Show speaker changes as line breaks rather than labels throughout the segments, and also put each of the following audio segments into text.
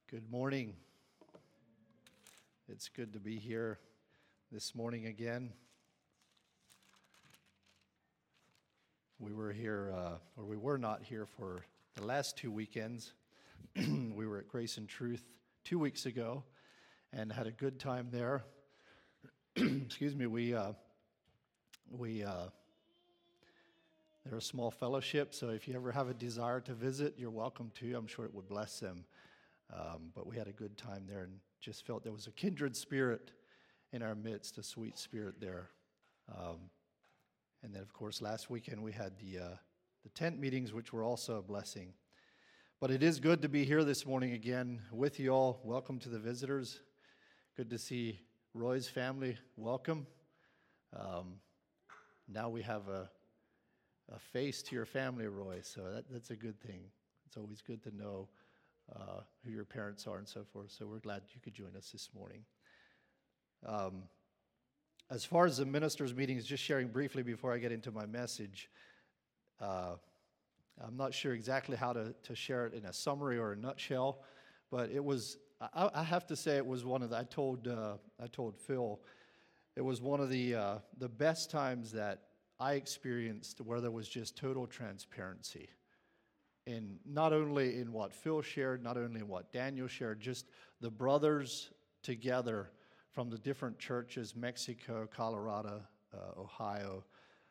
Good morning. It's good to be here this morning again. We were here, or we were not here for the last two weekends. We were at Grace and Truth 2 weeks ago and had a good time there. Excuse me, they're a small fellowship, so if you ever have a desire to visit, you're welcome to. I'm sure it would bless them. But we had a good time there and just felt there was a kindred spirit in our midst, a sweet spirit there. And then, of course, last weekend we had the tent meetings, which were also a blessing. But it is good to be here this morning again with you all. Welcome to the visitors. Good to see Roy's family. Welcome. Now we have a face to your family, Roy, so that's a good thing. It's always good to know who your parents are and so forth. So we're glad you could join us this morning. As far as the ministers' meetings, just sharing briefly before I get into my message, I'm not sure exactly how to share it in a summary or a nutshell, but it was, I have to say it was one of the, I told Phil, it was one of the best times that I experienced where there was just total transparency. In not only in what Phil shared, not only in what Daniel shared, just the brothers together from the different churches, Mexico, Colorado, Ohio,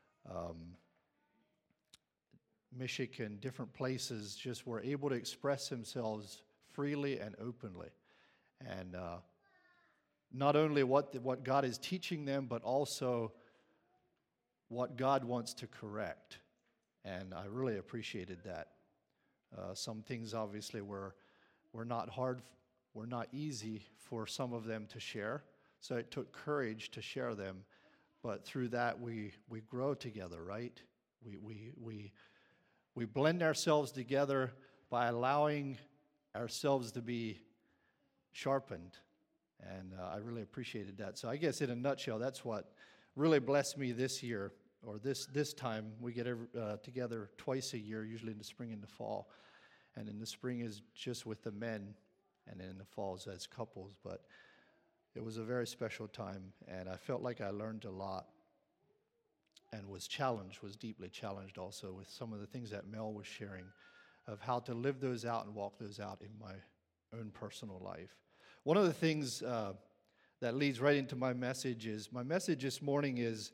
Michigan, different places, just were able to express themselves freely and openly. And not only what God is teaching them, but also what God wants to correct. And I really appreciated that. Some things obviously were not hard, were not easy for some of them to share. So it took courage to share them, but through that we grow together, right? We blend ourselves together by allowing ourselves to be sharpened, and I really appreciated that. So I guess in a nutshell, that's what really blessed me this year. Or this time, we get together twice a year, usually in the spring and the fall. And in the spring is just with the men, and in the fall is as couples. But it was a very special time, and I felt like I learned a lot and was deeply challenged also with some of the things that Mel was sharing of how to live those out and walk those out in my own personal life. One of the things that leads right into my message this morning is,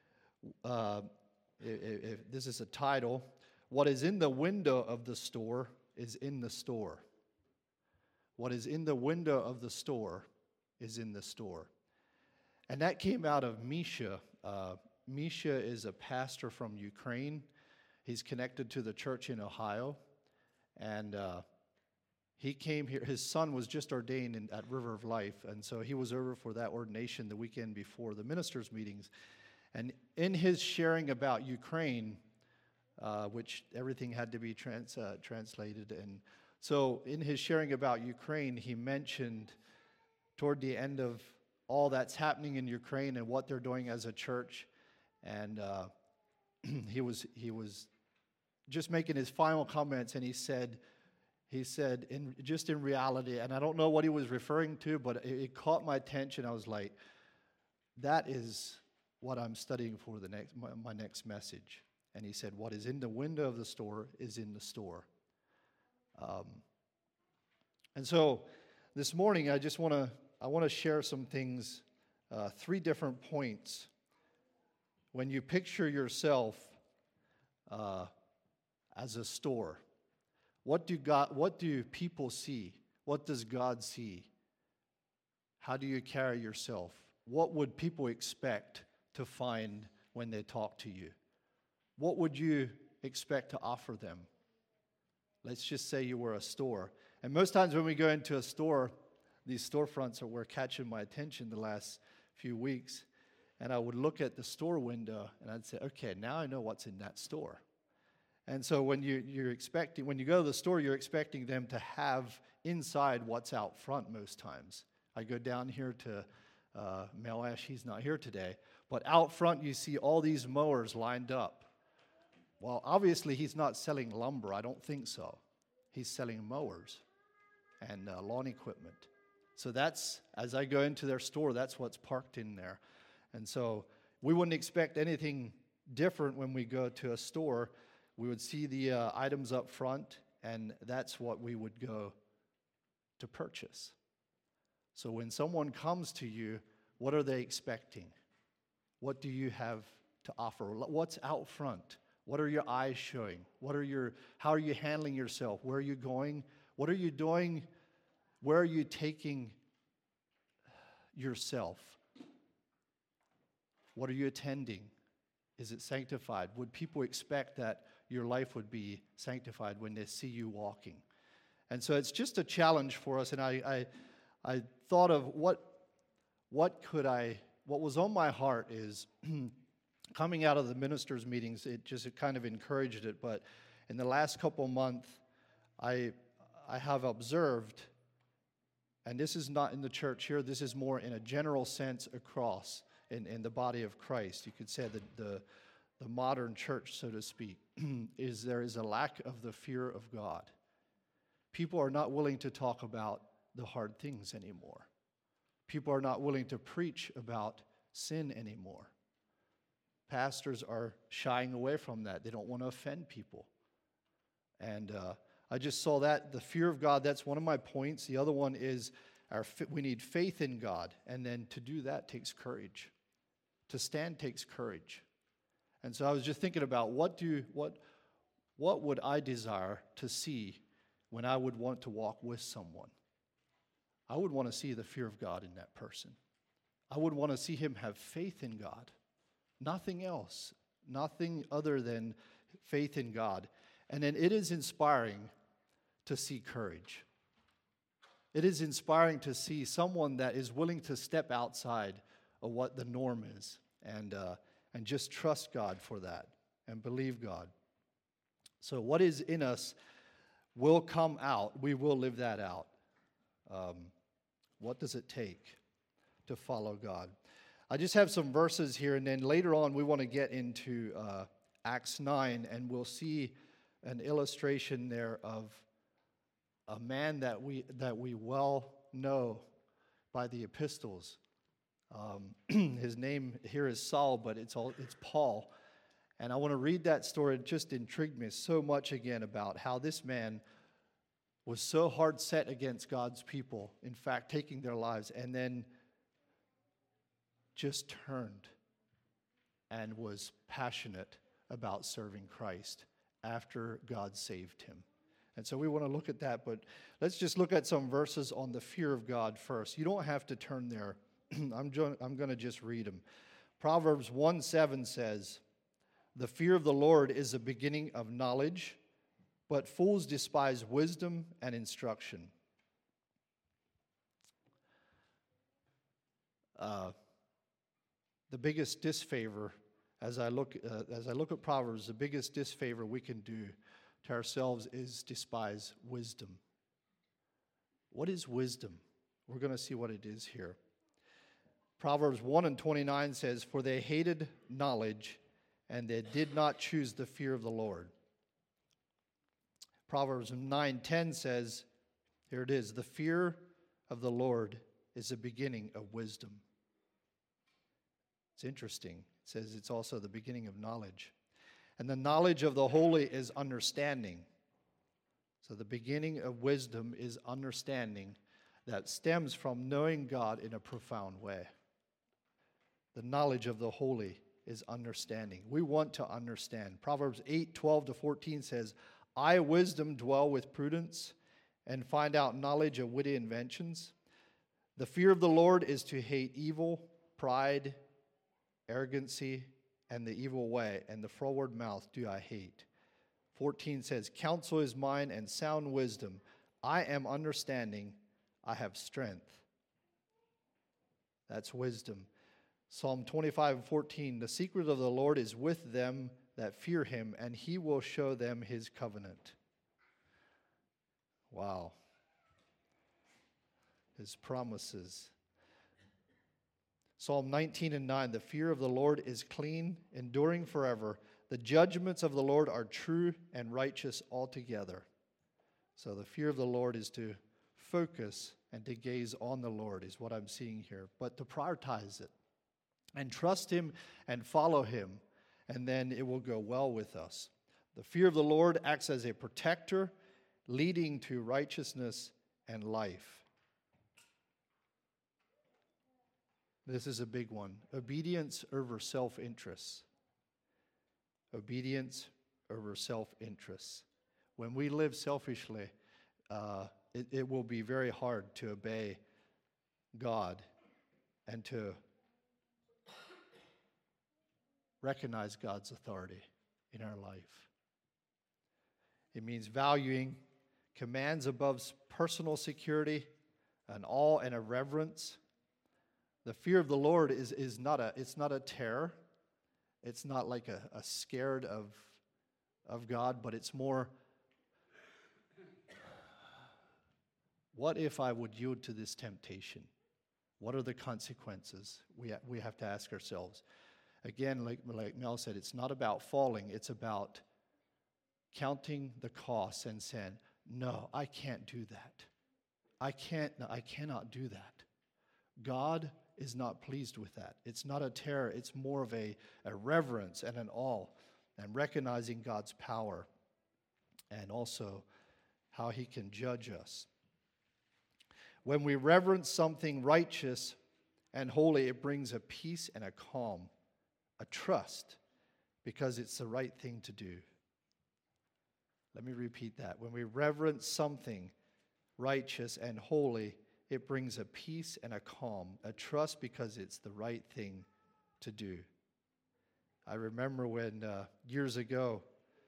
if this is a title, what is in the window of the store is in the store. What is in the window of the store is in the store. And that came out of Misha. Misha is a pastor from Ukraine. He's connected to the church in Ohio. And he came here. His son was just ordained at River of Life. And so he was over for that ordination the weekend before the ministers' meetings. And in his sharing about Ukraine, which everything had to be translated, and so in his sharing about Ukraine, he mentioned toward the end of all that's happening in Ukraine and what they're doing as a church, and he was just making his final comments, and he said in reality, and I don't know what he was referring to, but it caught my attention. I was like, that is what I'm studying for my next message. And he said, what is in the window of the store is in the store. And so this morning, I want to share some things, 3 different points. When you picture yourself as a store, what do people see? What does God see? How do you carry yourself? What would people expect to find when they talk to you? What would you expect to offer them? Let's just say you were a store. And most times when we go into a store, these storefronts were catching my attention the last few weeks. And I would look at the store window and I'd say, okay, now I know what's in that store. And so when you go to the store, you're expecting them to have inside what's out front most times. I go down here to Mel Ash, he's not here today. But out front, you see all these mowers lined up. Well, obviously, he's not selling lumber. I don't think so. He's selling mowers. and lawn equipment. So that's, as I go into their store, that's what's parked in there. And so we wouldn't expect anything different when we go to a store. We would see the items up front, and that's what we would go to purchase. So when someone comes to you, what are they expecting? What do you have to offer? What's out front? What are your eyes showing? How are you handling yourself? Where are you going? What are you doing? Where are you taking yourself? What are you attending? Is it sanctified? Would people expect that your life would be sanctified when they see you walking? And so it's just a challenge for us. And I thought of what was on my heart is coming out of the ministers' meetings, it kind of encouraged it. But in the last couple months, I have observed, and this is not in the church here, this is more in a general sense across in the body of Christ. You could say that the modern church, so to speak, there is a lack of the fear of God. People are not willing to talk about the hard things anymore. People are not willing to preach about sin anymore. Pastors are shying away from that. They don't want to offend people. And I just saw that, the fear of God, that's one of my points. The other one is we need faith in God. And then to do that takes courage. To stand takes courage. And so I was just thinking about what would I desire to see when I would want to walk with someone? I would want to see the fear of God in that person. I would want to see him have faith in God. Nothing else. Nothing other than faith in God. And then it is inspiring to see courage. It is inspiring to see someone that is willing to step outside of what the norm is and just trust God for that and believe God. So what is in us will come out. We will live that out. What does it take to follow God? I just have some verses here, and then later on we want to get into Acts 9, and we'll see an illustration there of a man that we well know by the epistles. His name here is Saul, but it's Paul. And I want to read that story. It just intrigued me so much again about how this man was so hard set against God's people, in fact, taking their lives, and then just turned and was passionate about serving Christ after God saved him. And so we want to look at that, but let's just look at some verses on the fear of God first. You don't have to turn there. I'm going to just read them. Proverbs 1:7 says, "The fear of the Lord is the beginning of knowledge, but fools despise wisdom and instruction." The biggest disfavor, as I look at Proverbs, the biggest disfavor we can do to ourselves is despise wisdom. What is wisdom? We're going to see what it is here. Proverbs 1:29 says, "For they hated knowledge, and they did not choose the fear of the Lord." Proverbs 9:10 says, here it is, "The fear of the Lord is the beginning of wisdom." It's interesting. It says it's also the beginning of knowledge. And the knowledge of the holy is understanding. So the beginning of wisdom is understanding that stems from knowing God in a profound way. The knowledge of the holy is understanding. We want to understand. Proverbs 8:12-14 says, "I, wisdom, dwell with prudence and find out knowledge of witty inventions. The fear of the Lord is to hate evil, pride, arrogancy, and the evil way, and the froward mouth do I hate." 14 says, "Counsel is mine and sound wisdom. I am understanding. I have strength." That's wisdom. Psalm 25:14, "The secret of the Lord is with them that fear him, and he will show them his covenant." Wow. His promises. Psalm 19:9, "The fear of the Lord is clean, enduring forever. The judgments of the Lord are true and righteous altogether." So the fear of the Lord is to focus and to gaze on the Lord is what I'm seeing here, but to prioritize it and trust Him and follow Him, and then it will go well with us. The fear of the Lord acts as a protector, leading to righteousness and life. This is a big one. Obedience over self-interest. Obedience over self-interest. When we live selfishly, it will be very hard to obey God and to recognize God's authority in our life. It means valuing commands above personal security, an awe and a reverence. The fear of the Lord is not a terror. It's not like a scared of God, but it's more, what if I would yield to this temptation? What are the consequences? We have to ask ourselves. Again, like Mel said, it's not about falling. It's about counting the costs and saying, no, I can't do that. I cannot do that. God is not pleased with that. It's not a terror. It's more of a reverence and an awe and recognizing God's power and also how He can judge us. When we reverence something righteous and holy, it brings a peace and a calm, a trust, because it's the right thing to do. Let me repeat that. When we reverence something righteous and holy, it brings a peace and a calm, a trust because it's the right thing to do. I remember when years ago,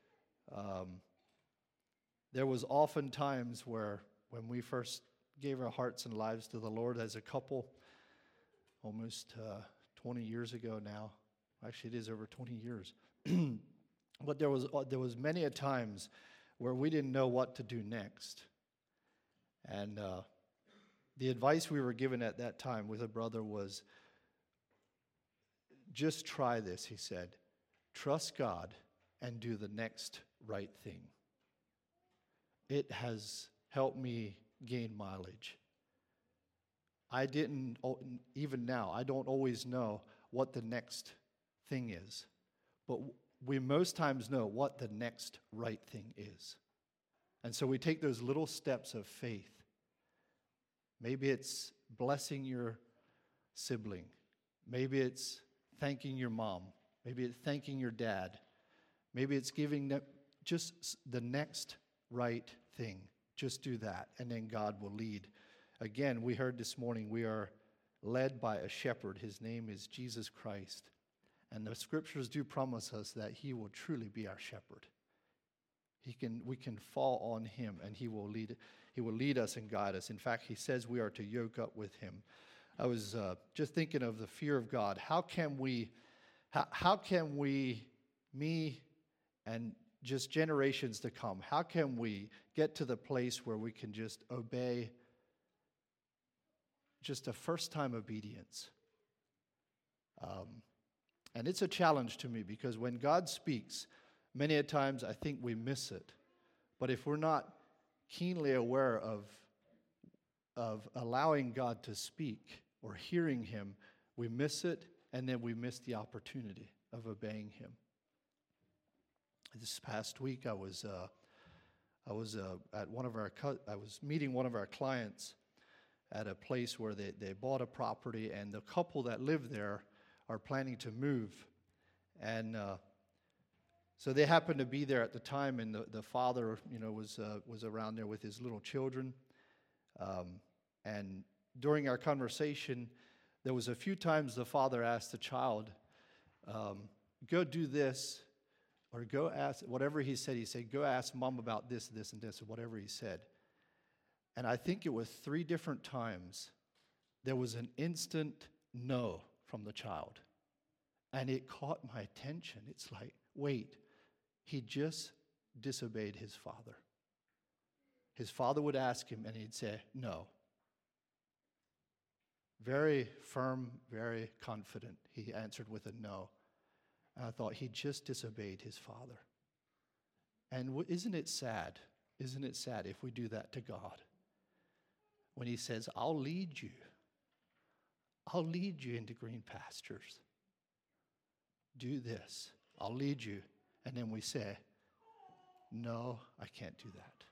there was often times where when we first gave our hearts and lives to the Lord as a couple, almost 20 years ago now. Actually, it is over 20 years. But there was many a times where we didn't know what to do next. And the advice we were given at that time with a brother was, just try this, he said. Trust God and do the next right thing. It has helped me gain mileage. Even now, I don't always know what the next thing is. But we most times know what the next right thing is. And so we take those little steps of faith. Maybe it's blessing your sibling. Maybe it's thanking your mom. Maybe it's thanking your dad. Maybe it's giving them just the next right thing. Just do that, and then God will lead. Again, we heard this morning we are led by a shepherd. His name is Jesus Christ. And the scriptures do promise us that He will truly be our shepherd. We can fall on Him, and He will lead us and guide us. In fact, He says we are to yoke up with Him. I was just thinking of the fear of God. How can we, me and just generations to come, how can we get to the place where we can just obey, just a first-time obedience? And it's a challenge to me because when God speaks, many a times I think we miss it. But if we're not keenly aware of allowing God to speak or hearing Him, we miss it, and then we miss the opportunity of obeying Him. This past week, I was meeting one of our clients at a place where they bought a property, and the couple that live there are planning to move. And so they happened to be there at the time, and the father, was around there with his little children. And during our conversation, there was a few times the father asked the child, go do this, or go ask, whatever he said, go ask mom about this, this, and this, or whatever he said. And I think it was 3 different times there was an instant no from the child. And it caught my attention. It's like, wait, he just disobeyed his father. His father would ask him, and he'd say, no. Very firm, very confident. He answered with a no. And I thought, he just disobeyed his father. And isn't it sad? Isn't it sad if we do that to God? when he says, I'll lead you. I'll lead you into green pastures. Do this. I'll lead you. And then we say, no, I can't do that.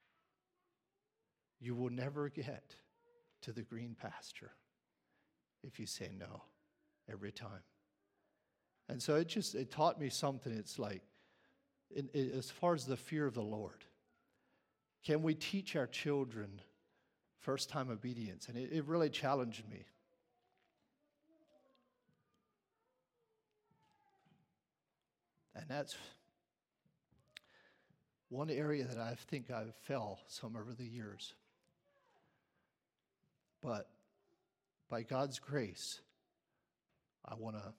You will never get to the green pasture if you say no every time. And so it taught me something. It's like, as far as the fear of the Lord, can we teach our children first-time obedience? And it really challenged me. And that's one area that I think I've fell some over the years. But by God's grace, I want to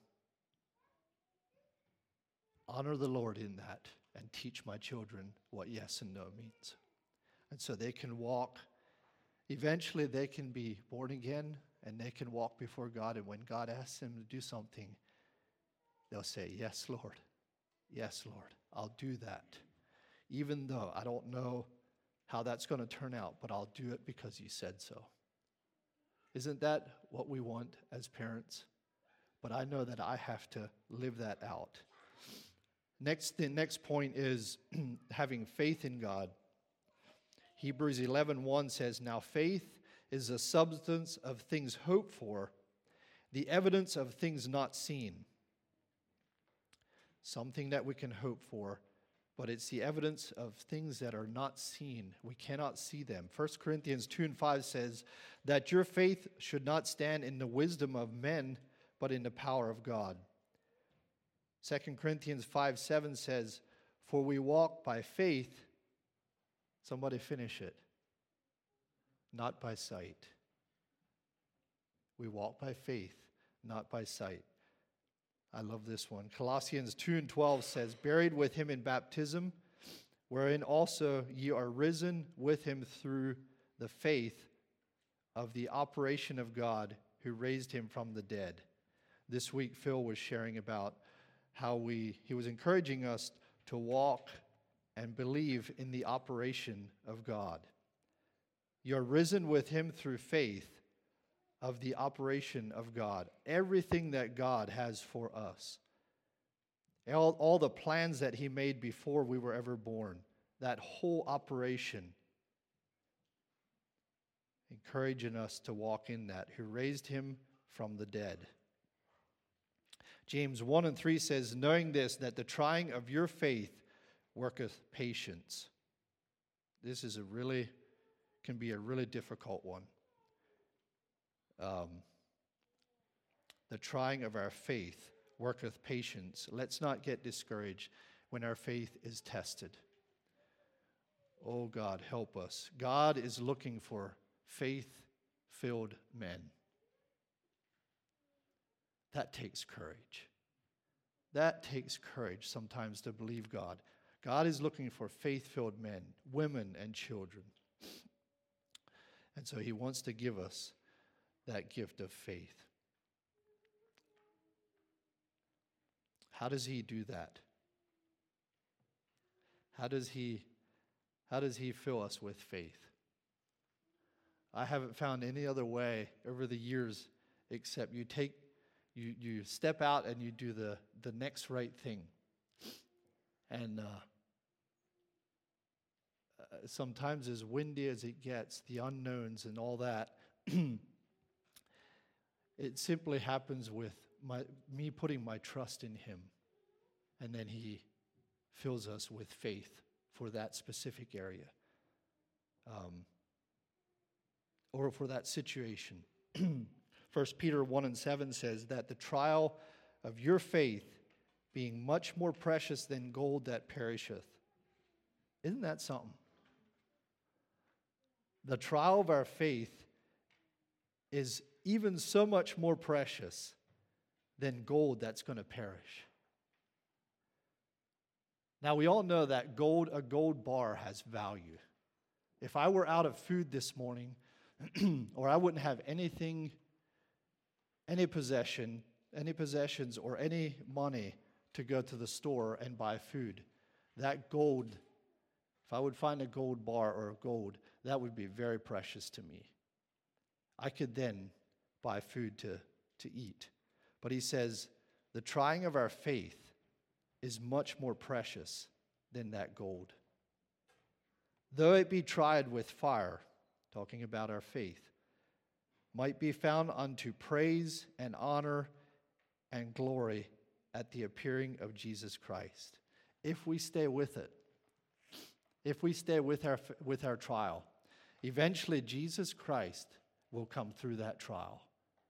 honor the Lord in that and teach my children what yes and no means. And so they can walk. Eventually they can be born again and they can walk before God. And when God asks them to do something, they'll say, yes, Lord. Yes, Lord, I'll do that. Even though I don't know how that's going to turn out, but I'll do it because you said so. Isn't that what we want as parents? But I know that I have to live that out. The next point is having faith in God. Hebrews 11:1 says, now faith is the substance of things hoped for, the evidence of things not seen. Something that we can hope for, but it's the evidence of things that are not seen. We cannot see them. 1 Corinthians 2:5 says that your faith should not stand in the wisdom of men, but in the power of God. 2 Corinthians 5:7 says, for we walk by faith, somebody finish it, not by sight. We walk by faith, not by sight. I love this one. Colossians 2:12 says, buried with him in baptism, wherein also ye are risen with him through the faith of the operation of God who raised him from the dead. This week, Phil was sharing about how he was encouraging us to walk and believe in the operation of God. You're risen with him through faith of the operation of God. Everything that God has for us. All the plans that he made before we were ever born. That whole operation. Encouraging us to walk in that. Who raised him from the dead. James 1:3 says, knowing this, that the trying of your faith worketh patience. This is can be a really difficult one. The trying of our faith worketh patience. Let's not get discouraged when our faith is tested. Oh God, help us. God is looking for faith-filled men. That takes courage. That takes courage sometimes to believe God. God is looking for faith-filled men, women, and children. And so he wants to give us that gift of faith. How does he do that? How does he fill us with faith? I haven't found any other way over the years except you step out and you do the next right thing. And sometimes as windy as it gets, the unknowns and all that, it simply happens with me putting my trust in him. And then he fills us with faith for that specific area. Or for that situation. 1 Peter 1:7 says that the trial of your faith being much more precious than gold that perisheth. Isn't that something? The trial of our faith is even so much more precious than gold that's going to perish. Now, we all know that a gold bar has value. If I were out of food this morning, or I wouldn't have anything, any possessions or any money to go to the store and buy food, that gold, if I would find a gold bar or gold, that would be very precious to me. I could then buy food to eat. But he says, the trying of our faith is much more precious than that gold. Though it be tried with fire, talking about our faith, might be found unto praise and honor and glory at the appearing of Jesus Christ. If we stay with it, if we stay with our trial, eventually Jesus Christ will come through that trial.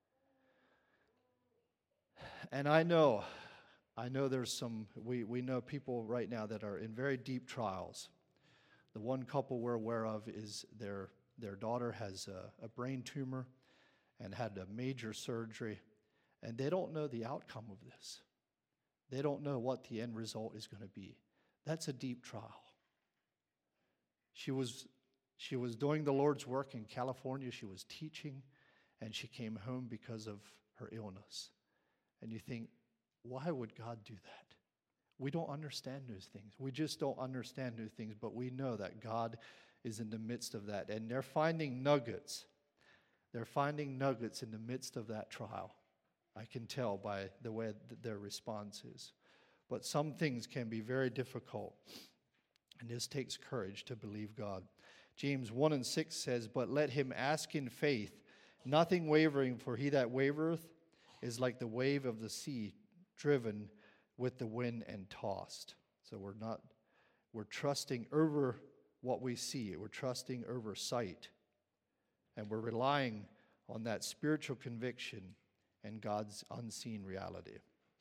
And I know there's we know people right now that are in very deep trials. The one couple we're aware of is their daughter has a brain tumor and had a major surgery, and they don't know the outcome of this. They don't know what the end result is going to be. That's a deep trial. She was doing the Lord's work in California. She was teaching, and she came home because of her illness. And you think, why would God do that? We don't understand those things. We just don't understand those things, but we know that God is in the midst of that. And they're finding nuggets. They're finding nuggets in the midst of that trial. I can tell by the way their response is. But some things can be very difficult. And this takes courage to believe God. James 1:6 says, but let him ask in faith, nothing wavering, for he that wavereth is like the wave of the sea, driven with the wind and tossed. So we're trusting over what we see. We're trusting over sight. And we're relying on that spiritual conviction and God's unseen reality.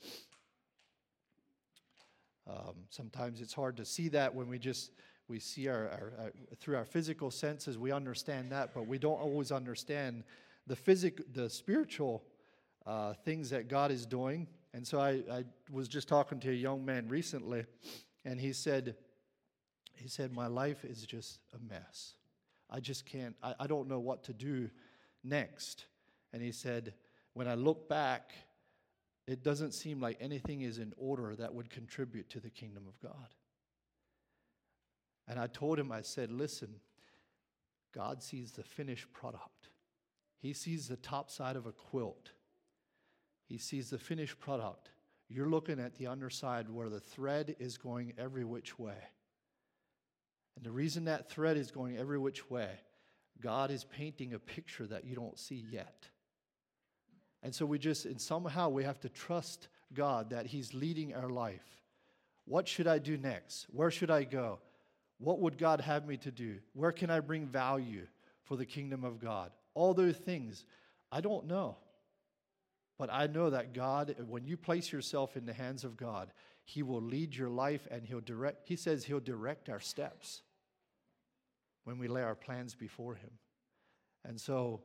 Sometimes it's hard to see that when we see through our physical senses. We understand that, but we don't always understand the spiritual things that God is doing. And so I was just talking to a young man recently, and he said, my life is just a mess. I just can't, I don't know what to do next. And he said, when I look back, it doesn't seem like anything is in order that would contribute to the kingdom of God. And I told him, I said, listen, God sees the finished product. He sees the top side of a quilt. He sees the finished product. You're looking at the underside where the thread is going every which way. And the reason that thread is going every which way, God is painting a picture that you don't see yet. And so somehow we have to trust God that He's leading our life. What should I do next? Where should I go? What would God have me to do? Where can I bring value for the kingdom of God? All those things, I don't know. But I know that God, when you place yourself in the hands of God, He will lead your life and He says He'll direct our steps when we lay our plans before Him. And so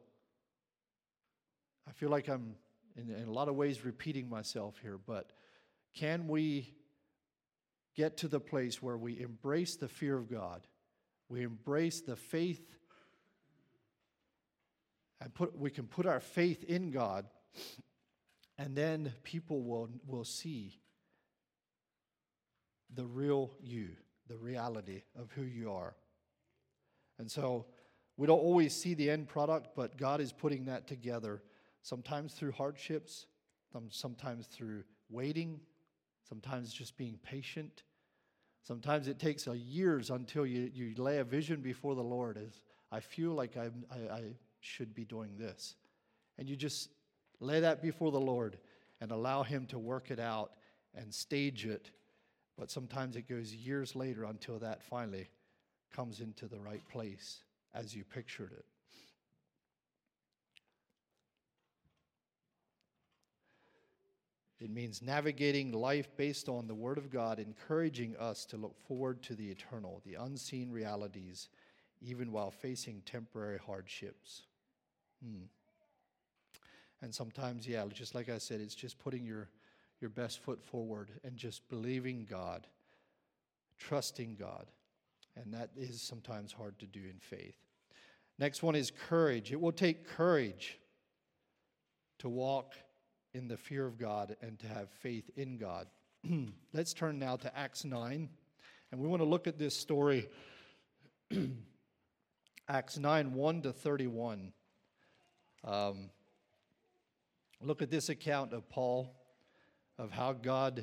I feel like I'm in a lot of ways repeating myself here, but can we get to the place where we embrace the fear of God, we embrace the faith, and we can put our faith in God, and then people will see the real you, the reality of who you are. And so we don't always see the end product, but God is putting that together, sometimes through hardships, sometimes through waiting, sometimes just being patient. Sometimes it takes years until you lay a vision before the Lord as I feel like I should be doing this. And you just lay that before the Lord and allow Him to work it out and stage it. But sometimes it goes years later until that finally comes into the right place as you pictured it. It means navigating life based on the Word of God, encouraging us to look forward to the eternal, the unseen realities, even while facing temporary hardships. And sometimes, just like I said, it's just putting your best foot forward and just believing God, trusting God. And that is sometimes hard to do in faith. Next one is courage. It will take courage to walk in the fear of God and to have faith in God. Let's turn now to Acts 9. And we want to look at this story, Acts 9, 1 to 31. Um, Look at this account of Paul, of how God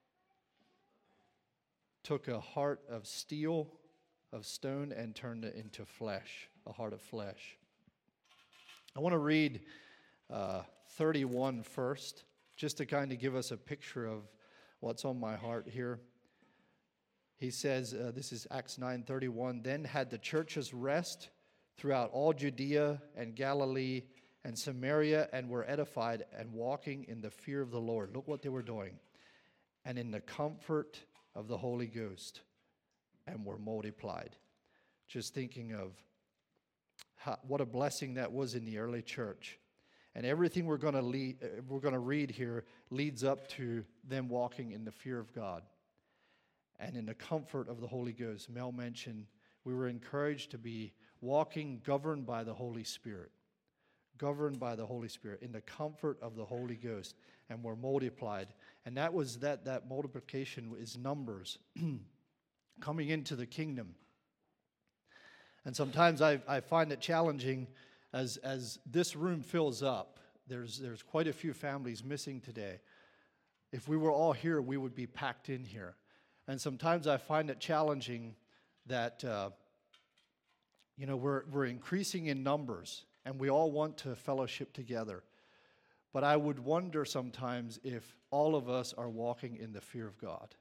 took a heart of steel, of stone, and turned it into flesh, a heart of flesh. I want to read 31 first, just to kind of give us a picture of what's on my heart here. He says, this is Acts 9:31, then had the churches rest throughout all Judea and Galilee and Samaria, and were edified and walking in the fear of the Lord. Look what they were doing. And in the comfort of the Holy Ghost, and were multiplied. Just thinking of what a blessing that was in the early church. And everything we're going to read here leads up to them walking in the fear of God and in the comfort of the Holy Ghost. Mel mentioned we were encouraged to be walking governed by the Holy Spirit. Governed by the Holy Spirit, in the comfort of the Holy Ghost, and were multiplied. And that was that multiplication is numbers coming into the kingdom. And sometimes I find it challenging as this room fills up. There's quite a few families missing today. If we were all here, we would be packed in here. And sometimes I find it challenging that we're increasing in numbers. And we all want to fellowship together. But I would wonder sometimes if all of us are walking in the fear of God.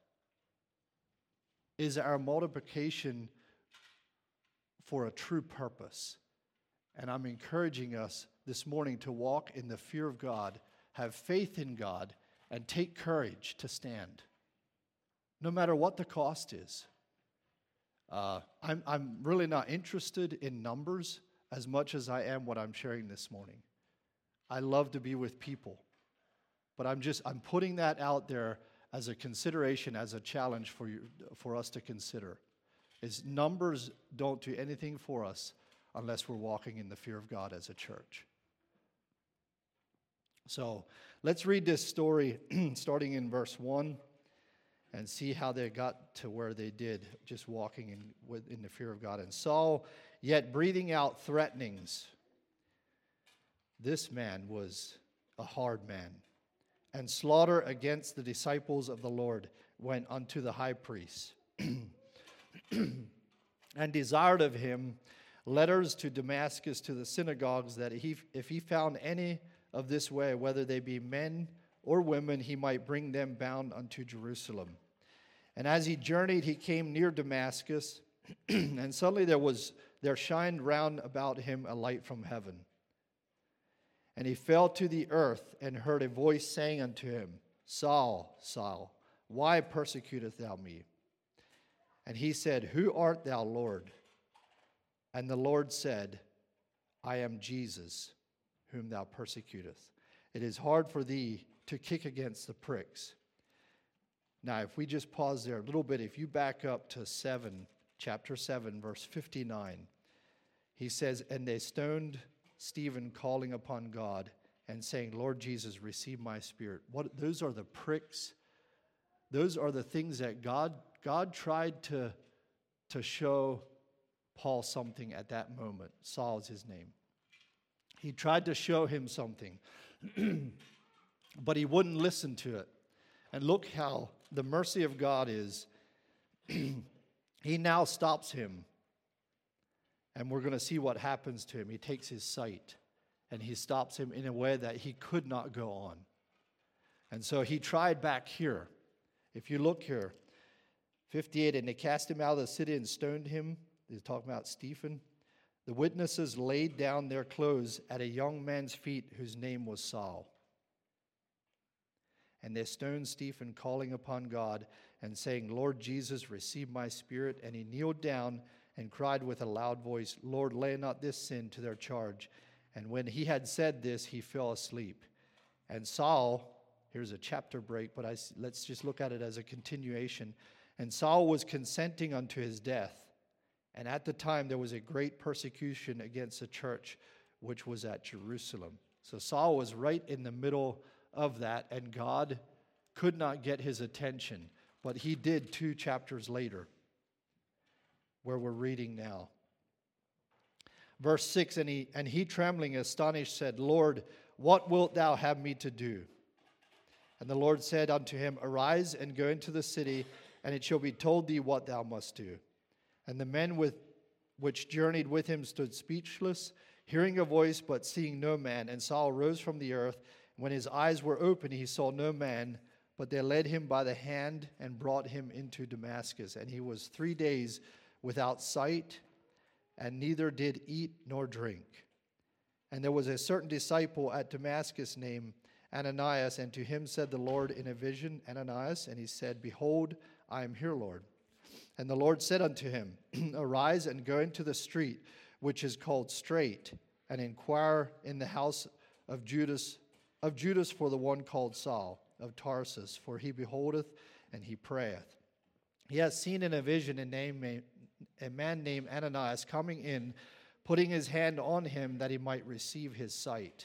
Is our multiplication for a true purpose? And I'm encouraging us this morning to walk in the fear of God, have faith in God, and take courage to stand, no matter what the cost is. I'm really not interested in numbers as much as I am what I'm sharing this morning. I love to be with people. But I'm putting that out there as a consideration, as a challenge for us to consider. Is numbers don't do anything for us unless we're walking in the fear of God as a church. So let's read this story starting in verse 1 and see how they got to where they did, just walking in the fear of God. And Saul, yet breathing out threatenings. This man was a hard man. And slaughter against the disciples of the Lord went unto the high priest, and desired of him letters to Damascus to the synagogues, that if he found any of this way, whether they be men or women, he might bring them bound unto Jerusalem. And as he journeyed, he came near Damascus, and suddenly there shined round about him a light from heaven. And he fell to the earth, and heard a voice saying unto him, Saul, Saul, why persecutest thou me? And he said, Who art thou, Lord? And the Lord said, I am Jesus, whom thou persecutest. It is hard for thee to kick against the pricks. Now, if we just pause there a little bit, if you back up to chapter 7, verse 59, he says, And they stoned Stephen, calling upon God and saying, Lord Jesus, receive my spirit. Those are the pricks. Those are the things that God tried to show Paul something at that moment. Saul is his name. He tried to show him something, but he wouldn't listen to it. And look how the mercy of God is. He now stops him. And we're going to see what happens to him. He takes his sight, and he stops him in a way that he could not go on. And so he tried back here. If you look here, 58, and they cast him out of the city and stoned him. They're talking about Stephen. The witnesses laid down their clothes at a young man's feet whose name was Saul. And they stoned Stephen, calling upon God and saying, Lord Jesus, receive my spirit. And he kneeled down and cried with a loud voice, Lord, lay not this sin to their charge. And when he had said this, he fell asleep. And Saul, here's a chapter break, but let's just look at it as a continuation. And Saul was consenting unto his death. And at the time there was a great persecution against the church, which was at Jerusalem. So Saul was right in the middle of that, and God could not get his attention. But he did 2 chapters later, where we're reading now. Verse 6, and he trembling, astonished, said, Lord, what wilt thou have me to do? And the Lord said unto him, Arise and go into the city, and it shall be told thee what thou must do. And the men which journeyed with him stood speechless, hearing a voice, but seeing no man. And Saul rose from the earth. When his eyes were open, he saw no man, but they led him by the hand and brought him into Damascus. And he was 3 days without sight, and neither did eat nor drink. And there was a certain disciple at Damascus named Ananias, and to him said the Lord in a vision, Ananias, and he said, Behold, I am here, Lord. And the Lord said unto him, Arise and go into the street, which is called Straight, and inquire in the house of Judas for the one called Saul of Tarsus, for he beholdeth and he prayeth. He has seen in a vision a man named Ananias coming in, putting his hand on him that he might receive his sight.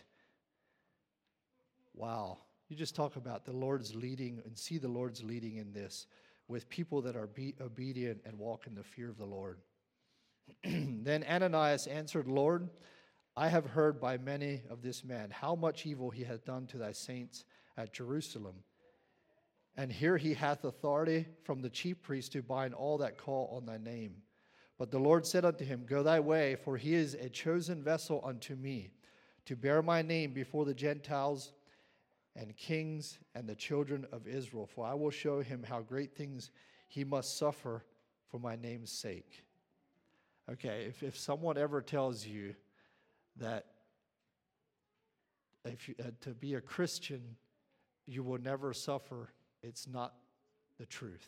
Wow. You just talk about the Lord's leading and see the Lord's leading in this with people that are obedient and walk in the fear of the Lord. Then Ananias answered, Lord, I have heard by many of this man how much evil he hath done to thy saints at Jerusalem. And here he hath authority from the chief priest to bind all that call on thy name. But the Lord said unto him, Go thy way, for he is a chosen vessel unto me, to bear my name before the Gentiles and kings and the children of Israel. For I will show him how great things he must suffer for my name's sake. Okay, if someone ever tells you that to be a Christian, you will never suffer, it's not the truth.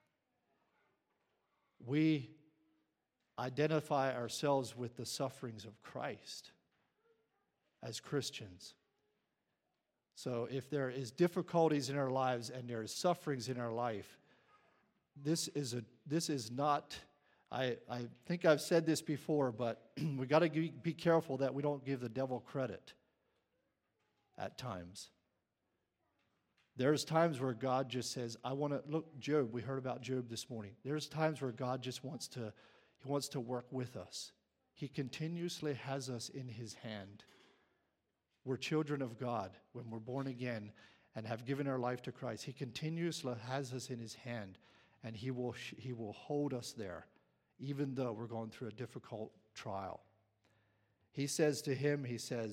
We identify ourselves with the sufferings of Christ as Christians. So if there is difficulties in our lives and there is sufferings in our life, this is not, I think I've said this before, but we got to be careful that we don't give the devil credit at times. There's times where God just says, I want to, look, Job, we heard about Job this morning. There's times where God just wants to work with us. He continuously has us in his hand. We're children of God when we're born again and have given our life to Christ. He continuously has us in his hand, and he will hold us there, even though we're going through a difficult trial. He says to him,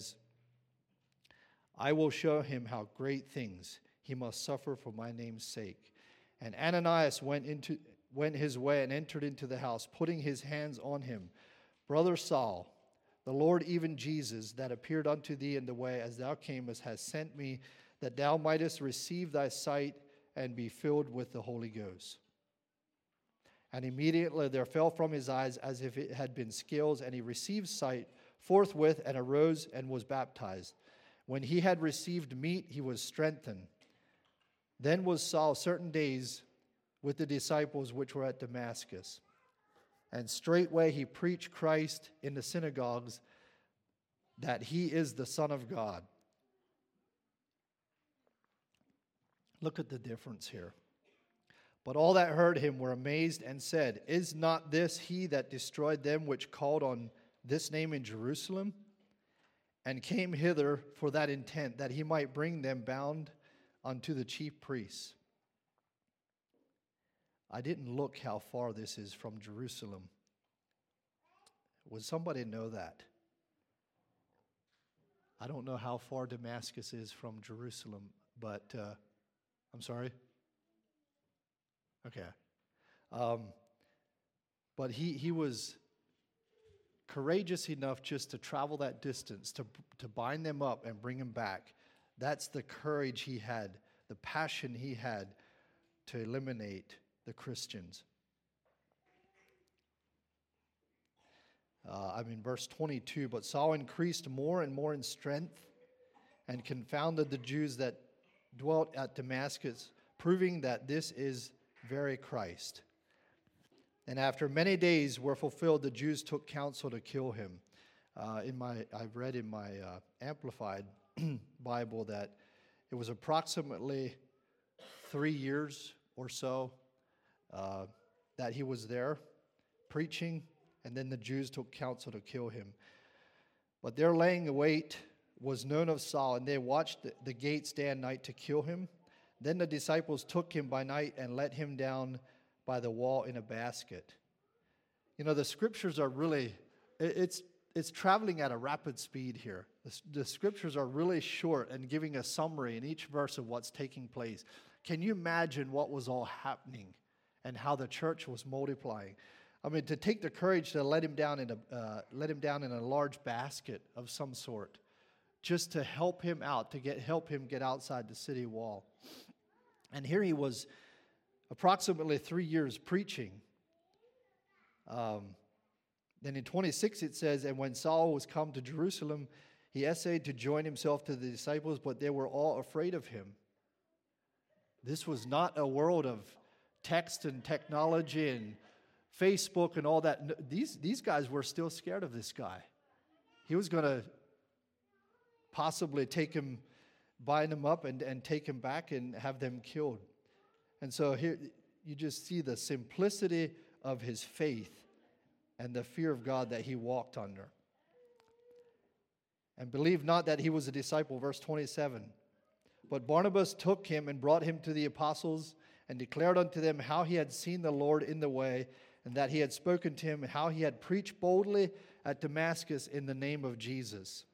I will show him how great things he must suffer for my name's sake. And Ananias went his way and entered into the house, putting his hands on him. Brother Saul, the Lord, even Jesus, that appeared unto thee in the way as thou camest, has sent me, that thou mightest receive thy sight and be filled with the Holy Ghost. And immediately there fell from his eyes as if it had been scales, and he received sight forthwith, and arose and was baptized. When he had received meat, he was strengthened. Then was Saul certain days with the disciples which were at Damascus. And straightway he preached Christ in the synagogues, that he is the Son of God. Look at the difference here. But all that heard him were amazed and said, Is not this he that destroyed them which called on this name in Jerusalem? And came hither for that intent, that he might bring them bound unto the chief priests. I didn't look how far this is from Jerusalem. Would somebody know that? I don't know how far Damascus is from Jerusalem, but I'm sorry? Okay. But he was courageous enough just to travel that distance, to bind them up and bring them back. That's the courage he had, the passion he had to eliminate the Christians. Verse 22, but Saul increased more and more in strength and confounded the Jews that dwelt at Damascus, proving that this is very Christ. And after many days were fulfilled, the Jews took counsel to kill him. I've read in my Amplified Bible that it was approximately 3 years or so that he was there preaching, and then the Jews took counsel to kill him. But their laying in wait was known of Saul, and they watched the gates day and night to kill him. Then the disciples took him by night and let him down by the wall in a basket. You know, the scriptures are really, it's traveling at a rapid speed here. The scriptures are really short and giving a summary in each verse of what's taking place. Can you imagine what was all happening and how the church was multiplying? I mean, to take the courage to let him down in a large basket of some sort, just to help him out, to help him get outside the city wall. And here he was, approximately 3 years preaching. Then in 26 it says, and when Saul was come to Jerusalem, he essayed to join himself to the disciples, but they were all afraid of him. This was not a world of text and technology and Facebook and all that. These guys were still scared of this guy. He was going to possibly bind him up and take him back and have them killed. And so here you just see the simplicity of his faith and the fear of God that he walked under. And believe not that he was a disciple, verse 27. But Barnabas took him and brought him to the apostles and declared unto them how he had seen the Lord in the way, and that he had spoken to him, and how he had preached boldly at Damascus in the name of Jesus.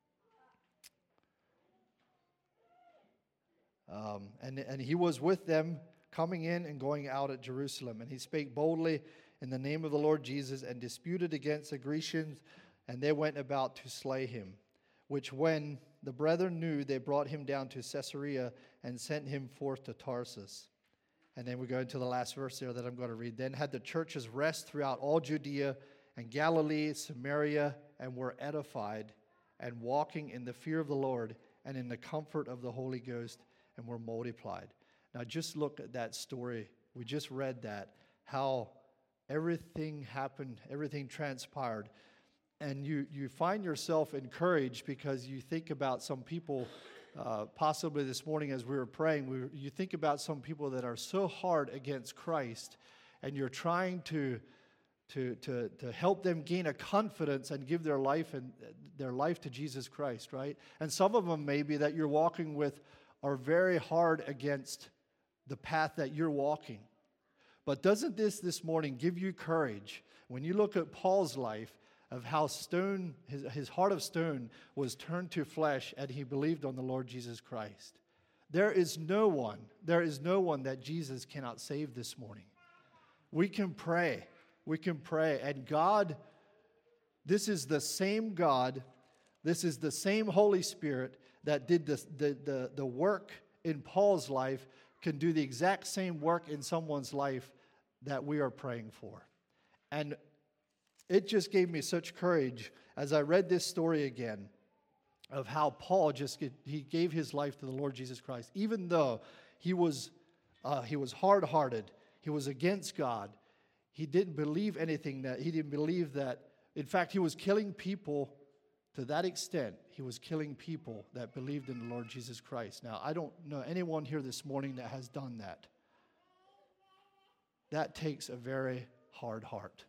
And he was with them, coming in and going out at Jerusalem. And he spake boldly in the name of the Lord Jesus, and disputed against the Grecians, and they went about to slay him. Which when the brethren knew, they brought him down to Caesarea, and sent him forth to Tarsus. And then we go into the last verse there that I'm going to read. Then had the churches rest throughout all Judea and Galilee, Samaria, and were edified, and walking in the fear of the Lord, and in the comfort of the Holy Ghost, and were multiplied. Now just look at that story. We just read that, how everything happened, everything transpired. And you find yourself encouraged because you think about some people, possibly this morning as we were praying, you think about some people that are so hard against Christ, and you're trying to help them gain a confidence and give their life to Jesus Christ, right? And some of them maybe that you're walking with are very hard against the path that you're walking. But doesn't this morning give you courage when you look at Paul's life of how stone, his heart of stone was turned to flesh, and he believed on the Lord Jesus Christ? There is no one that Jesus cannot save this morning. We can pray, and God, this is the same God, this is the same Holy Spirit that did the work in Paul's life, can do the exact same work in someone's life that we are praying for. And it just gave me such courage as I read this story again of how Paul he gave his life to the Lord Jesus Christ, even though he was hard-hearted, he was against God. He didn't believe anything he didn't believe that. In fact, he was killing people to that extent. He was killing people that believed in the Lord Jesus Christ. Now, I don't know anyone here this morning that has done that. That takes a very hard heart.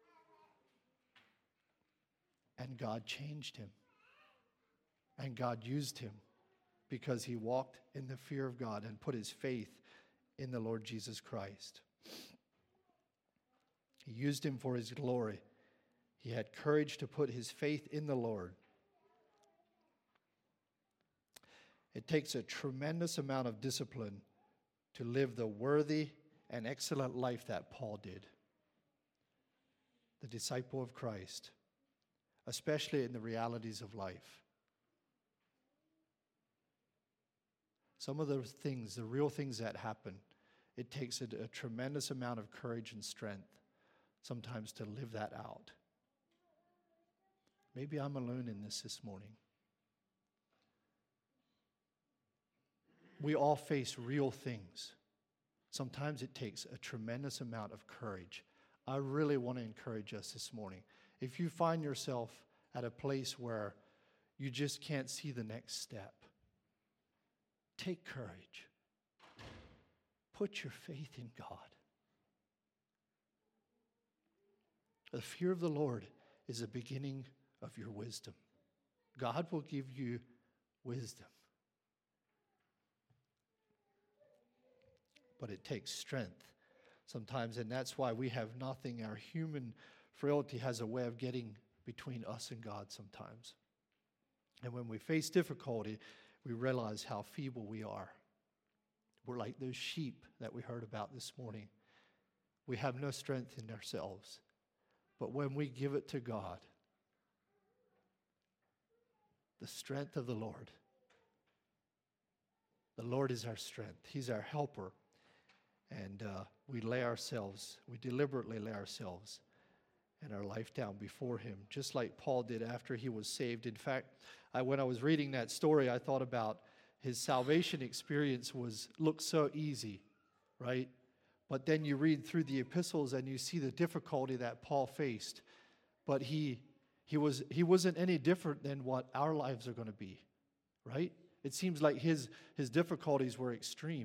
And God changed him. And God used him because he walked in the fear of God and put his faith in the Lord Jesus Christ. He used him for his glory. He had courage to put his faith in the Lord. It takes a tremendous amount of discipline to live the worthy and excellent life that Paul did. The disciple of Christ, especially in the realities of life. Some of those things, the real things that happen, it takes a tremendous amount of courage and strength sometimes to live that out. Maybe I'm alone in this morning. We all face real things. Sometimes it takes a tremendous amount of courage. I really want to encourage us this morning. If you find yourself at a place where you just can't see the next step, take courage. Put your faith in God. The fear of the Lord is the beginning of your wisdom. God will give you wisdom. But it takes strength sometimes, and that's why we have nothing. Our human frailty has a way of getting between us and God sometimes. And when we face difficulty, we realize how feeble we are. We're like those sheep that we heard about this morning. We have no strength in ourselves. But when we give it to God, the strength of the Lord is our strength. He's our helper. And we deliberately lay ourselves and our life down before Him, just like Paul did after he was saved. In fact, when I was reading that story, I thought about his salvation experience looked so easy, right? But then you read through the epistles and you see the difficulty that Paul faced. But he wasn't any different than what our lives are going to be, right? It seems like his difficulties were extreme.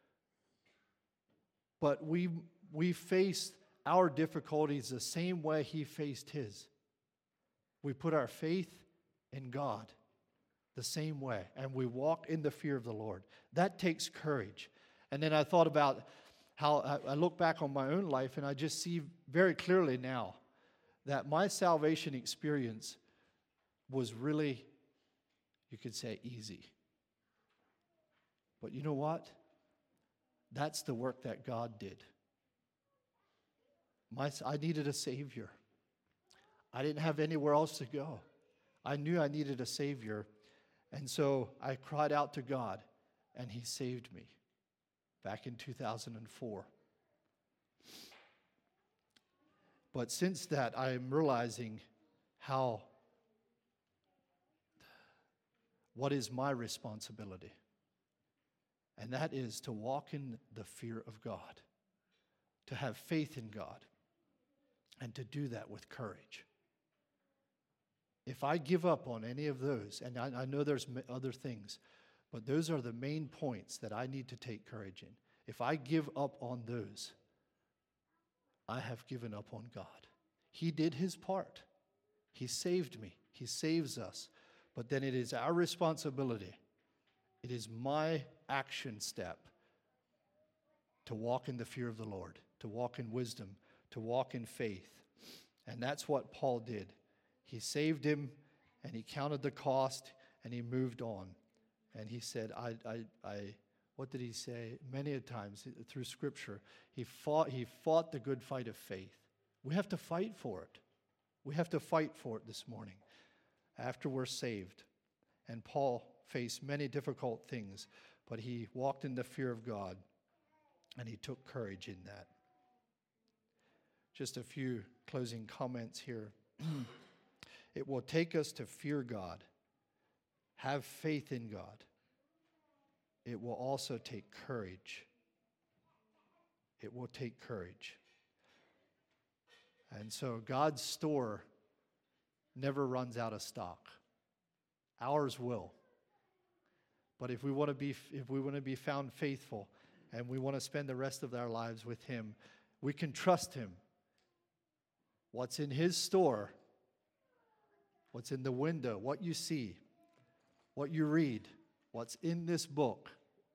But we face our difficulties the same way he faced his. We put our faith in God the same way, and we walk in the fear of the Lord. That takes courage. And then I thought about how I look back on my own life, and I just see very clearly now that my salvation experience was really, you could say, easy. But you know what? That's the work that God did. I needed a Savior. I didn't have anywhere else to go. I knew I needed a Savior. And so I cried out to God, and He saved me back in 2004. But since that, I am realizing what is my responsibility. And that is to walk in the fear of God, to have faith in God, and to do that with courage. If I give up on any of those, and I know there's other things, but those are the main points that I need to take courage in. If I give up on those, I have given up on God. He did His part. He saved me. He saves us. But then it is our responsibility. It is my action step to walk in the fear of the Lord, to walk in wisdom, to walk in faith. And that's what Paul did. He saved him, and he counted the cost, and he moved on. And he said, what did he say? Many a times through Scripture, he fought the good fight of faith. We have to fight for it. We have to fight for it this morning after we're saved. And Paul faced many difficult things, but he walked in the fear of God, and he took courage in that. Just a few closing comments here. It will take us to fear God, have faith in God. It will also take courage. It will take courage. And so God's store never runs out of stock. Ours will. But if we want to be found faithful, and we want to spend the rest of our lives with Him, we can trust Him. What's in His store, what's in the window, what you see, what you read, what's in this book,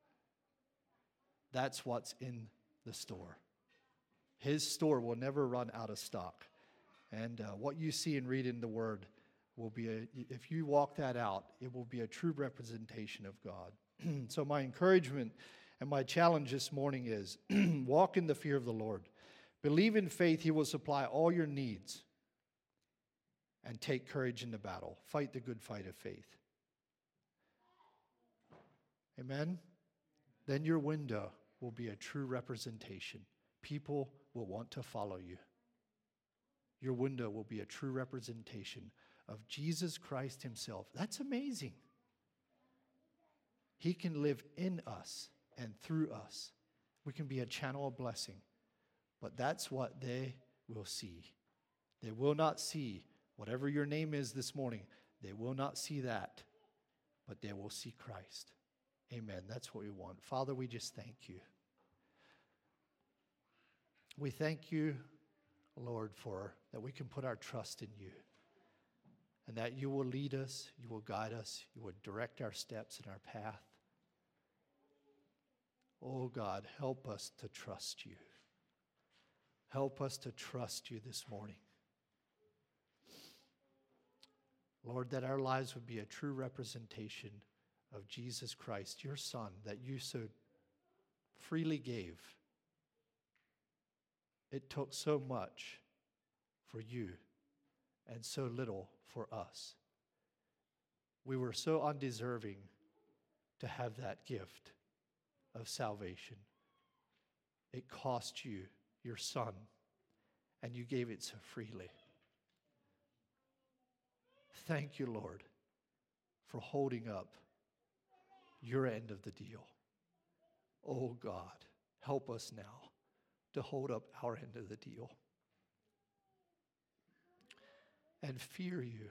that's what's in the store. His store will never run out of stock. And what you see and read in the Word will be, if you walk that out, it will be a true representation of God. So my encouragement and my challenge this morning is walk in the fear of the Lord. Believe in faith He will supply all your needs. And take courage in the battle. Fight the good fight of faith. Amen? Then your window will be a true representation. People will want to follow you. Your window will be a true representation of Jesus Christ Himself. That's amazing. He can live in us and through us. We can be a channel of blessing. But that's what they will see. They will not see whatever your name is this morning. They will not see that, but they will see Christ. Amen. That's what we want. Father, we just thank You. We thank You, Lord, for that we can put our trust in You. and that you will lead us, you will guide us, you will direct our steps in our path. Oh God, help us to trust you. Help us to trust you this morning. Lord, that our lives would be a true representation of Jesus Christ, your Son, that you so freely gave. It took so much for you and so little for us. We were so undeserving to have that gift of salvation. It cost you, your Son, and you gave it so freely. Thank you, Lord, for holding up your end of the deal. Oh God, help us now to hold up our end of the deal and fear you,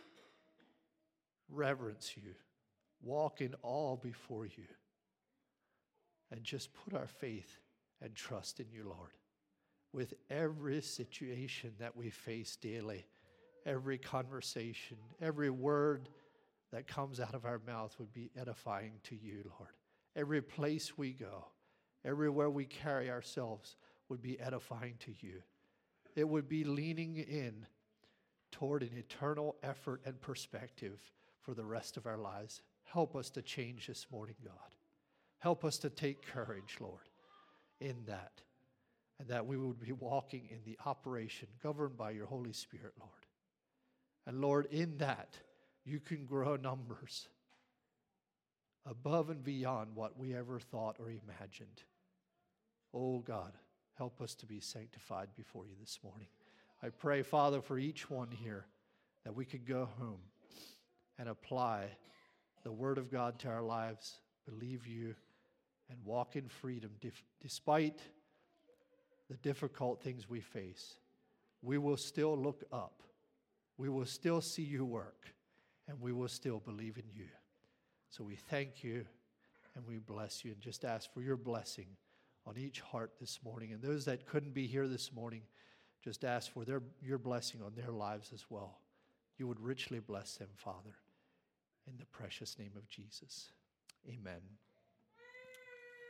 reverence you, walk in awe before you, and just put our faith and trust in you, Lord, with every situation that we face daily. Every conversation, every word that comes out of our mouth would be edifying to you, Lord. Every place we go, everywhere we carry ourselves would be edifying to you. It would be leaning in toward an eternal effort and perspective for the rest of our lives. Help us to change this morning, God. Help us to take courage, Lord, in that, and that we would be walking in the operation governed by your Holy Spirit, Lord. And Lord, in that, you can grow numbers above and beyond what we ever thought or imagined. Oh God, help us to be sanctified before you this morning. I pray, Father, for each one here, that we could go home and apply the Word of God to our lives, believe you, and walk in freedom despite the difficult things we face. We will still look up. We will still see you work, and we will still believe in you. So we thank you, and we bless you, and just ask for your blessing on each heart this morning. And those that couldn't be here this morning, just ask for your blessing on their lives as well. You would richly bless them, Father, in the precious name of Jesus. Amen.